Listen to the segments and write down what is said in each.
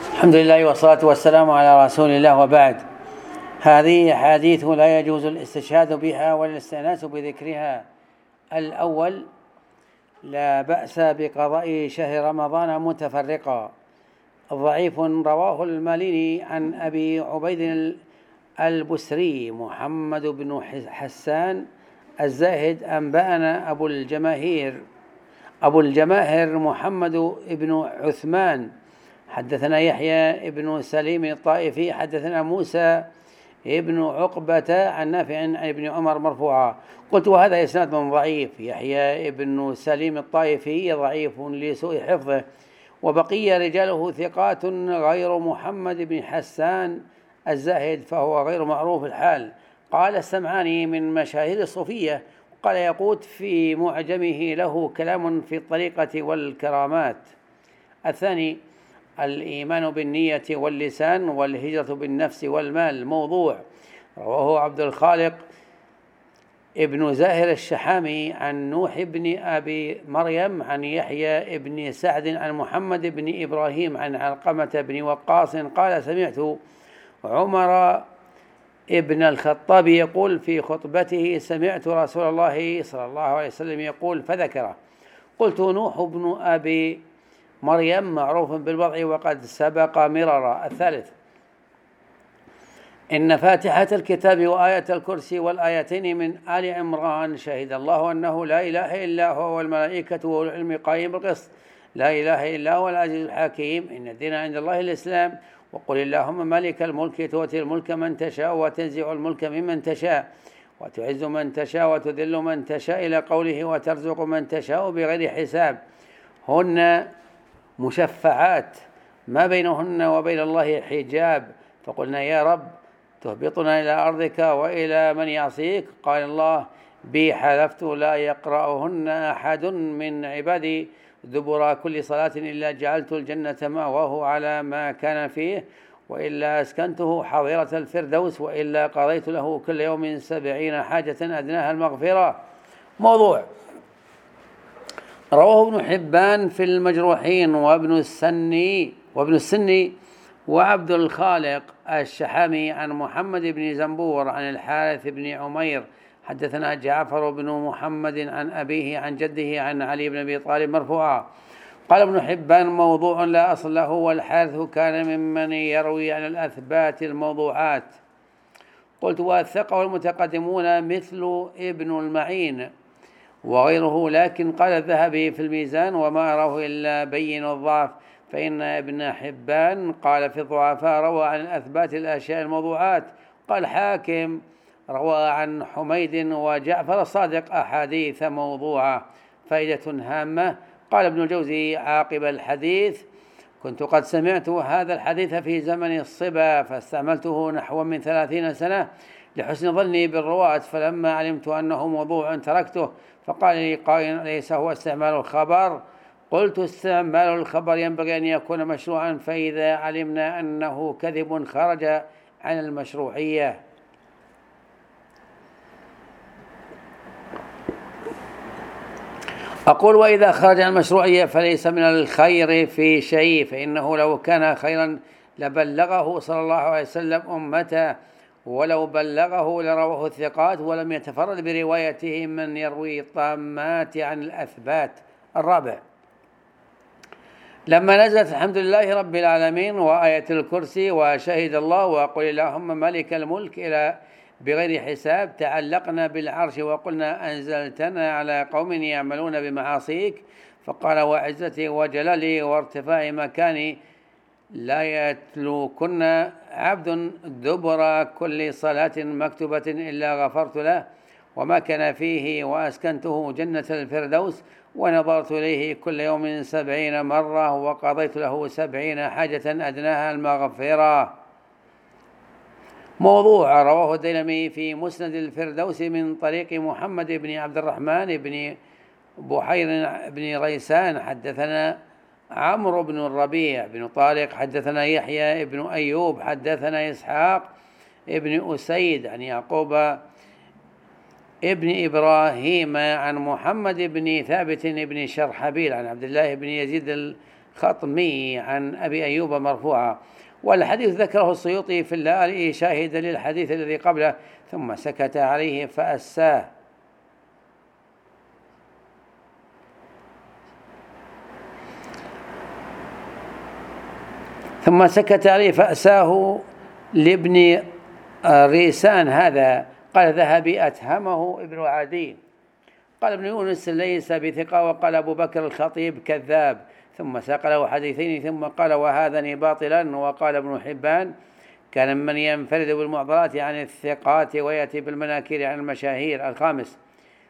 الحمد لله والصلاة والسلام على رسول الله، وبعد. هذه حديث لا يجوز الاستشهاد بها ولا الاستئناس بذكرها. الأول: لا بأس بقضاء شهر رمضان متفرقا. ضعيف. رواه الماليني عن أبي عبيد البسري محمد بن حسان الزاهد أنبأنا أبو الجماهر محمد بن عثمان حدثنا يحيى بن سليم الطائفي حدثنا موسى ابن عقبة عن نافع عن ابن عمر مرفوعا. قلت: وهذا إسناد ضعيف. يحيى بن سليم الطائفي ضعيف لسوء حفظه، وبقي رجاله ثقات غير محمد بن حسان الزاهد، فهو غير معروف الحال. قال السمعاني من مشاهير الصوفية. قال يقوت في معجمه له كلام في الطريقة والكرامات. الثاني: الإيمان بالنية واللسان والهجرة بالنفس والمال. موضوع. رواه عبد الخالق ابن زاهر الشحامي عن نوح بن أبي مريم عن يحيى بن سعد عن محمد بن إبراهيم عن علقمة بن وقاص قال: سمعت عمر ابن الخطاب يقول في خطبته: سمعت رسول الله صلى الله عليه وسلم يقول، فذكره. قلت: نوح بن أبي مريم معروف بالوضع وقد سبق مرارا. الثالث: إن فاتحة الكتاب وآية الكرسي والآيتين من آل عمران شهد الله أنه لا إله إلا هو والملائكة والعلم قائم بالقسط لا إله إلا هو العزيز الحكيم. إن الدين عند الله الإسلام. وقل اللهم مالك الملك تؤتي الملك من تشاء وتنزع الملك ممن تشاء وتعز من تشاء وتذل من تشاء إلى قوله وترزق من تشاء بغير حساب. هن مشفعات ما بينهن وبين الله حجاب. فقلنا: يا رب تهبطنا إلى أرضك وإلى من يعصيك؟ قال الله: بي حلفت لا يقرأهن أحد من عبادي دبر كل صلاة إلا جعلت الجنة مأواه على ما كان فيه، وإلا أسكنته حظيرة الفردوس، وإلا قضيت له كل يوم 70 حاجة أدناها المغفرة. موضوع. رواه ابن حبان في المجروحين وابن السني وعبد الخالق الشحامي عن محمد بن زنبور عن الحارث بن عمير حدثنا جعفر بن محمد عن أبيه عن جده عن علي بن أبي طالب مرفوعا. قال ابن حبان: موضوع لا أصل له، والحارث كان ممن يروي عن الأثبات الموضوعات. قلت: وثقه المتقدمون مثل ابن المعين وغيره، لكن قال الذهبي في الميزان: وما أراه إلا بين الضعف، فإن ابن حبان قال في الضعفاء روى عن الأثبات الأشياء الموضوعات. قال حاكم: روى عن حميد وجعفر الصادق أحاديث موضوعة. فائدة هامة. قال ابن الجوزي عاقب الحديث: كنت قد سمعت هذا الحديث في زمن الصبا، فاستعملته نحو من 30 سنة لحسن ظني بالرواة، فلما علمت أنه موضوع تركته. فقال لي قائل: ليس هو استعمال الخبر؟ قلت: استعمال الخبر ينبغي أن يكون مشروعا، فإذا علمنا أنه كذب خرج عن المشروعية. أقول: وإذا خرج عن المشروعية فليس من الخير في شيء، فإنه لو كان خيرا لبلغه صلى الله عليه وسلم أمته، ولو بلغه لرواه الثقات ولم يتفرد بروايته من يروي الطامات عن الأثبات. الرابع: لما نزلت الحمد لله رب العالمين وآية الكرسي وشهد الله وقل اللهم مالك الملك إلى بغير حساب، تعلقنا بالعرش وقلنا: أنزلتنا على قوم يعملون بمعاصيك. فقال: وعزتي وجلالي وارتفاع مكاني لا يتلوكن عبد دبر كل صلاة مكتوبة إلا غفرت له وما كان فيه، وأسكنته جنة الفردوس، ونظرت إليه كل يوم 70 مرة، وقضيت له 70 حاجة أدناها المغفرة. موضوع. رواه الديلمي في مسند الفردوس من طريق محمد بن عبد الرحمن بن بحير بن ريسان حدثنا عمرو بن الربيع بن طارق حدثنا يحيى بن أيوب حدثنا إسحاق ابن أسيد عن يعقوب ابن إبراهيم عن محمد بن ثابت بن شرحبيل عن عبد الله بن يزيد الخطمي عن أبي أيوب مرفوعا. والحديث ذكره السيوطي في اللآلئ شاهدا للحديث الذي قبله ثم سكت عليه فأساه. لابن ريسان هذا. قال ذهبي أتهمه ابن عدي. قال ابن يونس ليس بثقة. وقال أبو بكر الخطيب كذاب. ثم ساق له حديثين ثم قال وهذان باطلا. وقال ابن حبان كان من ينفرد بالمعضلات عن الثقات ويأتي بالمناكير عن المشاهير. الخامس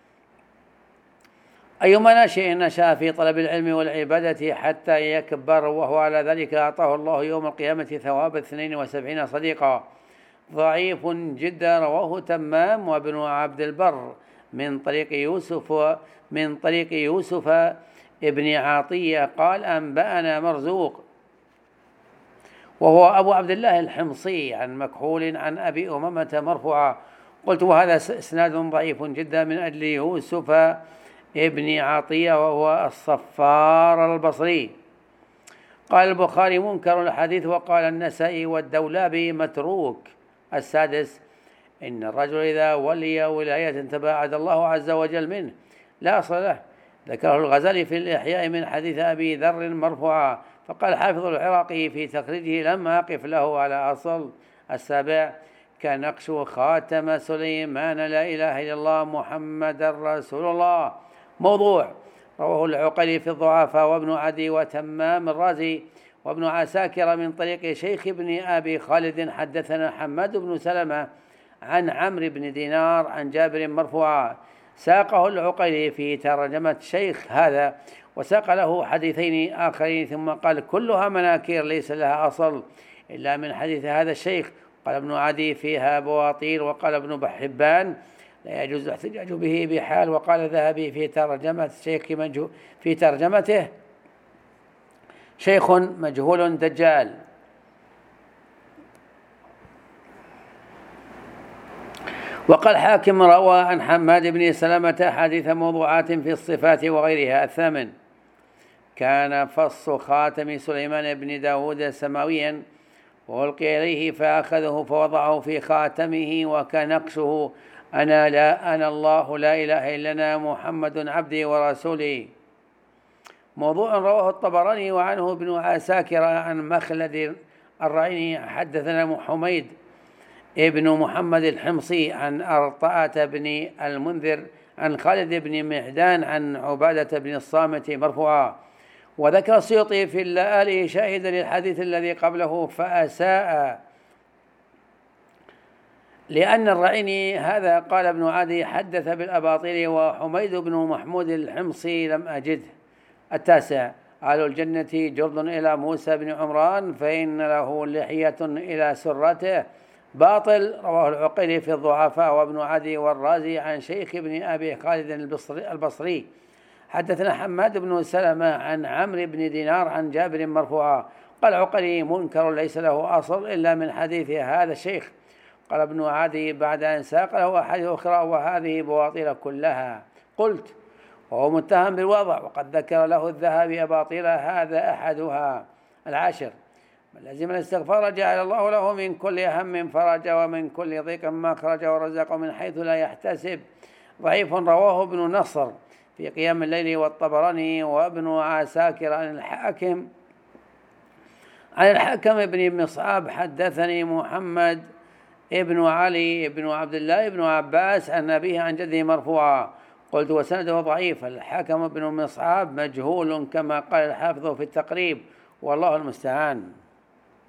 أيما ناشئ نشأ في طلب العلم والعبادة حتى يكبر وهو على ذلك أعطاه الله يوم القيامة ثواب 72 صديقا. ضعيف جدا. رواه تمام وابن عبد البر من طريق يوسف ابن عطية قال أنبأنا مرزوق وهو أبو عبد الله الحمصي عن مكحول عن أبي أمامة مرفوعا. قلت وهذا إسناد ضعيف جدا من أجل يوسف ابن عطية وهو الصفار البصري. قال البخاري منكر الحديث. وقال النسائي والدولابي متروك. السادس إن الرجل إذا ولي ولاية تباعد الله عز وجل منه لا أصل له. ذكره الغزالي في الإحياء من حديث أبي ذر مرفوعا. فقال حافظ العراقي في تخريجه لم أقف له على أصل. السابع كنقش خاتم سليمان لا إله إلا الله محمد رسول الله موضوع. رواه العقلي في الضعفاء وابن عدي وتمام الرازي وابن عساكر من طريق شيخ ابن أبي خالد حدثنا حماد بن سلمة عن عمرو بن دينار عن جابر مرفوعا. ساقه العقيلي في ترجمة شيخ هذا وساق له حديثين آخرين ثم قال كلها مناكير ليس لها أصل إلا من حديث هذا الشيخ. قال ابن عدي فيها بواطيل. وقال ابن حبان لا يجوز الاحتجاج به بحال. وقال الذهبي في ترجمته شيخ مجهول دجال. وقال حاكم روى عن حماد بن سلمة حديث موضوعات في الصفات وغيرها. الثامن كان فص خاتم سليمان بن داود سماويا وألقي إليه فأخذه فوضعه في خاتمه وكنقشه أنا الله لا إله إلا أنا محمد عبدي ورسولي. موضوع رواه الطبراني وعنه ابن عساكر عن مخلد الرعيني حدثنا حميد ابن محمد الحمصي عن أرطاة بن المنذر عن خالد بن معدان عن عبادة بن الصامت مرفوعا. وذكر السيوطي في اللآلئ شاهدا للحديث الذي قبله فأساء لأن الرعيني هذا. قال ابن عدي حدث بالأباطيل وحميد بن محمود الحمصي لم أجده. التاسع أهل الجنة جرد إلى موسى بن عمران فإن له لحية إلى سرته باطل. رواه العقيلي في الضعفاء وابن عدي والرازي عن شيخ ابن أبي خالد البصري حدثنا حماد بن سلمة عن عمرو بن دينار عن جابر مرفوعا. قال عقيلي منكر ليس له أصل إلا من حديث هذا الشيخ. قال ابن عدي بعد أن ساق له أحاديث أخرى وهذه بواطيل كلها. قلت وهو متهم بالوضع وقد ذكر له الذهبي أباطيل هذا أحدها. العاشر من لزم الاستغفار جعل الله له من كل هم فرج ومن كل ضيق مخرجا ورزقه من حيث لا يحتسب. ضعيف. رواه ابن نصر في قيام الليل والطبراني وابن عساكر عن الحكم بن مصعب حدثني محمد ابن علي ابن عبد الله ابن عباس عن أبيه عن جده مرفوعا. قلت وسنده ضعيف. الحكم بن مصعب مجهول كما قال الحافظ في التقريب والله المستعان.